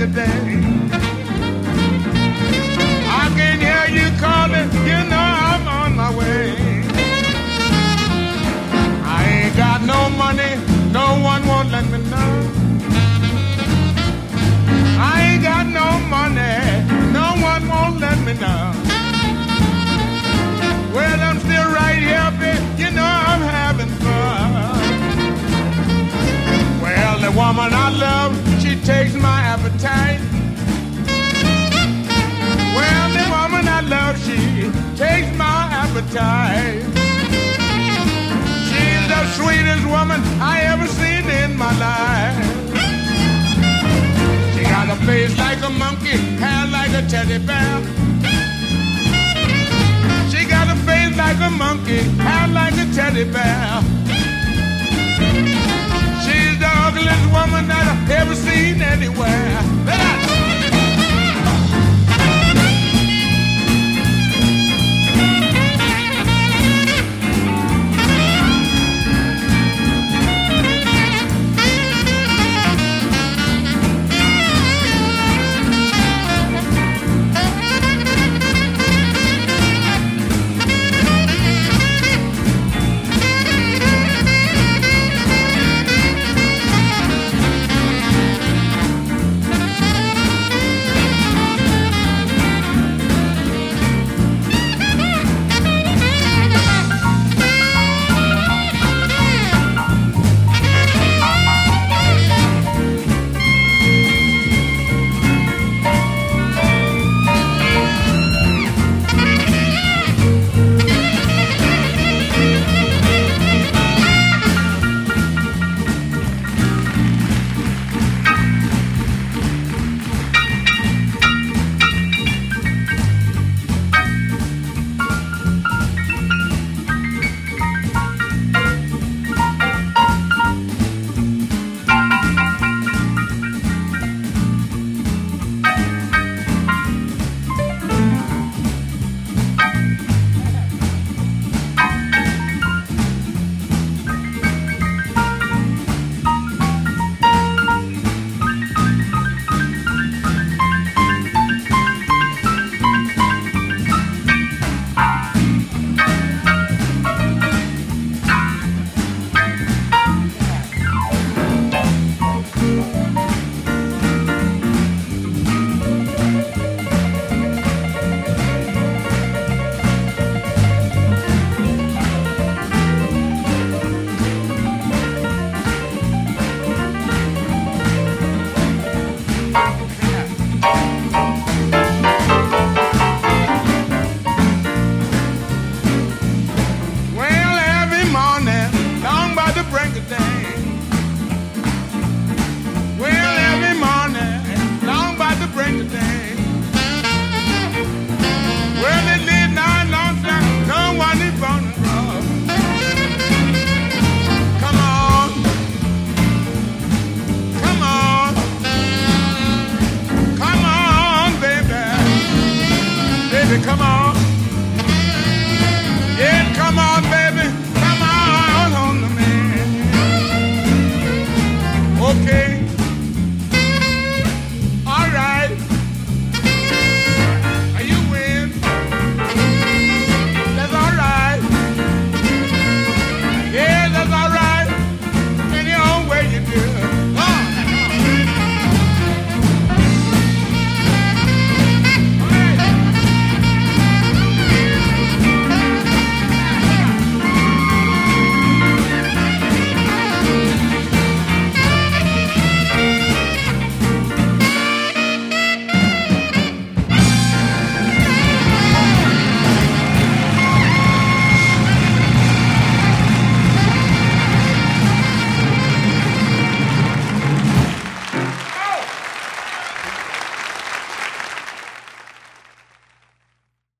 yesterday. I can hear you calling, you know I'm on my way. I ain't got no money, no one won't let me know. I ain't got no money, no one won't let me know. Well, I'm still right here, babe, you know I'm having fun. Well, the woman I love, she takes my appetite. Well, the woman I love, she takes my appetite. She's the sweetest woman I ever seen in my life. She got a face like a monkey, hair like a teddy bear. She got a face like a monkey, hair like a teddy bear. She's the ugliest woman that I've ever seen anywhere.